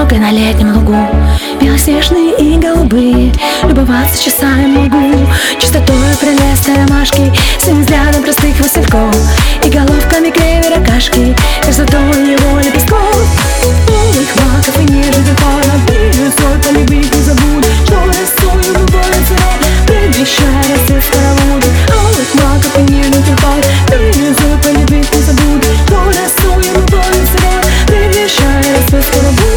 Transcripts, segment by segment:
одинокой на летнем лугу. Белоснежные и голубые, любоваться часами могу. Чистотой прелестной ромашки, своим взглядом простых васильков и головками клевера кашки, красотой его лепестков. Полых маков и нежных пара, свой полюбить не забудь, что рисую любовь сырой, предвещая рассвет скоро будет. Полых маков и нежных пара, свой полюбить не забудь, что рисую любовь сырой, предвещая рассвет скоро будет.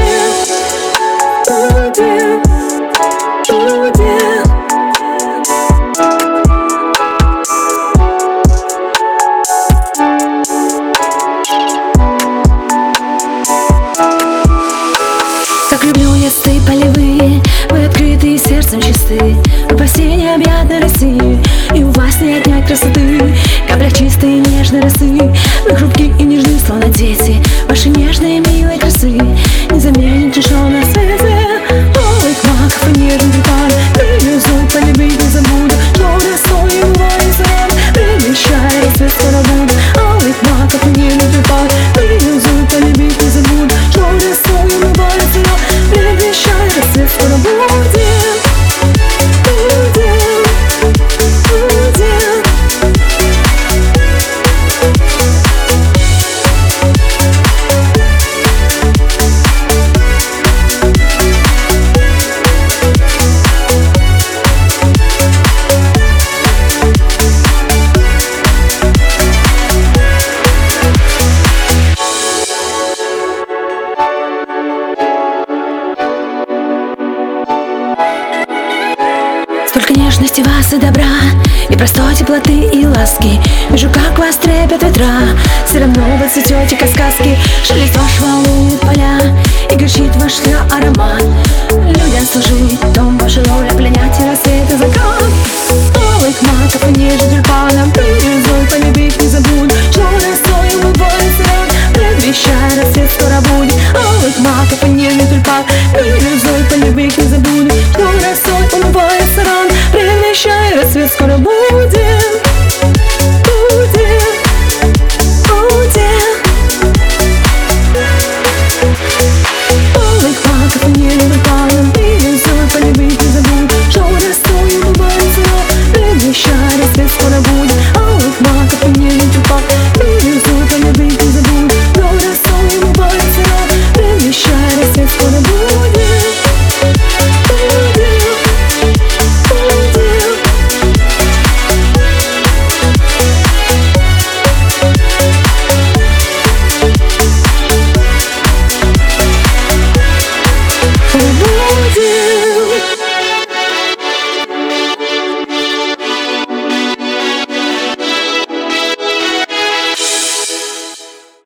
Как люблю листы полевые, вы открытые, сердцем чисты, вы по всей необъятной России, и у вас не отнять красоты. Капля чистой и нежной росы, вы хрупкие и нежны, словно дети, ваши нежные милые красы не заменит ничего на свете. Полых маков и нежных пар, привезу, полюбить не забуду, что рисую его и сырой, предвещая рассвет скоро будет. Полых маков и нежных пар, привезу, полюбить не забуду, что рисую его и сырой, предвещая рассвет скоро будет. Столько нежности вас и добра, и простой теплоты и ласки. Вижу, как вас трепет ветра, все равно вы цветете, как сказки. Шелест ваш волнует поля, и горчит ваш аромат. Людям служить, дом ваш